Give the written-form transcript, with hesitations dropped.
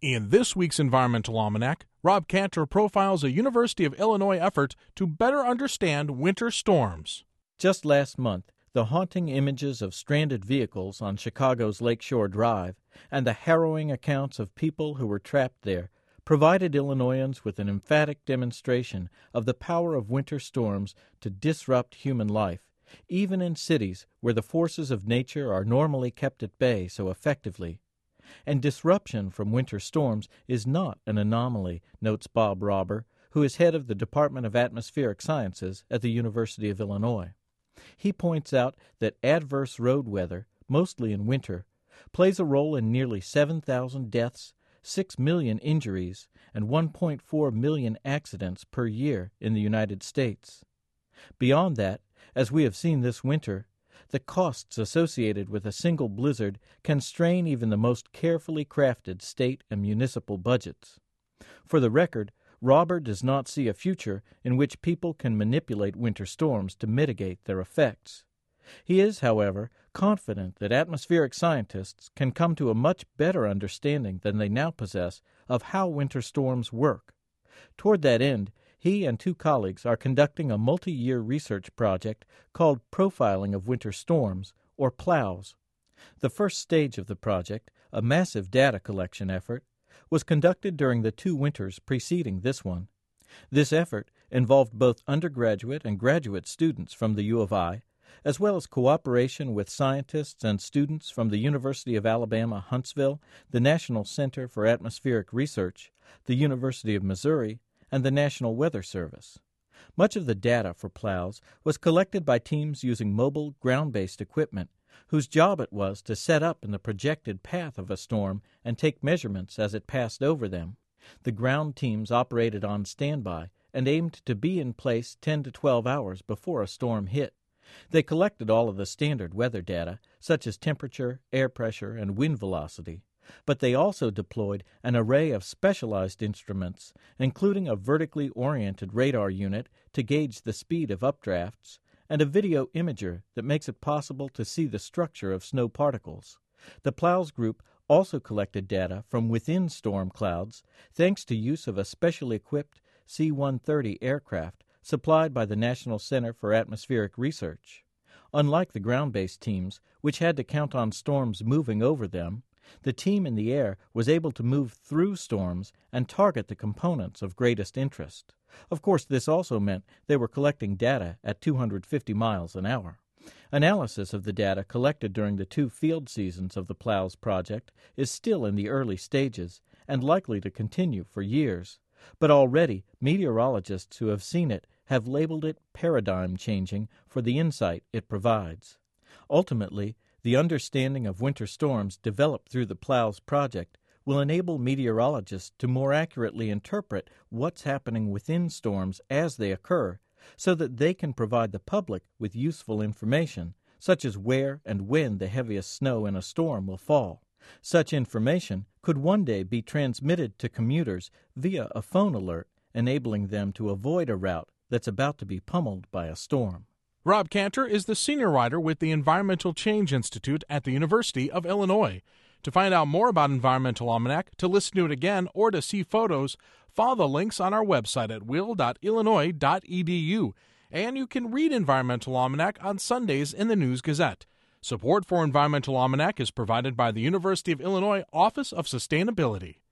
In this week's Environmental Almanac, Rob Cantor profiles a University of Illinois effort to better understand winter storms. Just last month, the haunting images of stranded vehicles on Chicago's Lakeshore Drive and the harrowing accounts of people who were trapped there provided Illinoisans with an emphatic demonstration of the power of winter storms to disrupt human life, even in cities where the forces of nature are normally kept at bay so effectively. And disruption from winter storms is not an anomaly, notes Bob Rauber, who is head of the Department of Atmospheric Sciences at the University of Illinois. He points out that adverse road weather, mostly in winter, plays a role in nearly 7,000 deaths, 6 million injuries, and 1.4 million accidents per year in the United States. Beyond that, as we have seen this winter, the costs associated with a single blizzard can strain even the most carefully crafted state and municipal budgets. For the record, Rauber does not see a future in which people can manipulate winter storms to mitigate their effects. He is, however, confident that atmospheric scientists can come to a much better understanding than they now possess of how winter storms work. Toward that end, he and two colleagues are conducting a multi-year research project called Profiling of Winter Storms, or PLOWS. The first stage of the project, a massive data collection effort, was conducted during the 2 winters preceding this one. This effort involved both undergraduate and graduate students from the U of I, as well as cooperation with scientists and students from the University of Alabama, Huntsville, the National Center for Atmospheric Research, the University of Missouri, and the National Weather Service. Much of the data for PLOWS was collected by teams using mobile, ground-based equipment, whose job it was to set up in the projected path of a storm and take measurements as it passed over them. The ground teams operated on standby and aimed to be in place 10 to 12 hours before a storm hit. They collected all of the standard weather data, such as temperature, air pressure, and wind velocity. But they also deployed an array of specialized instruments, including a vertically oriented radar unit to gauge the speed of updrafts, and a video imager that makes it possible to see the structure of snow particles. The PLOWS group also collected data from within storm clouds, thanks to use of a specially equipped C-130 aircraft supplied by the National Center for Atmospheric Research. Unlike the ground-based teams, which had to count on storms moving over them, the team in the air was able to move through storms and target the components of greatest interest. Of course, this also meant they were collecting data at 250 miles an hour. Analysis of the data collected during the 2 field seasons of the PLOWS project is still in the early stages and likely to continue for years. But already, meteorologists who have seen it have labeled it paradigm-changing for the insight it provides. Ultimately, the understanding of winter storms developed through the PLOWS project will enable meteorologists to more accurately interpret what's happening within storms as they occur, so that they can provide the public with useful information, such as where and when the heaviest snow in a storm will fall. Such information could one day be transmitted to commuters via a phone alert, enabling them to avoid a route that's about to be pummeled by a storm. Rob Cantor is the senior writer with the Environmental Change Institute at the University of Illinois. To find out more about Environmental Almanac, to listen to it again, or to see photos, follow the links on our website at will.illinois.edu. And you can read Environmental Almanac on Sundays in the News Gazette. Support for Environmental Almanac is provided by the University of Illinois Office of Sustainability.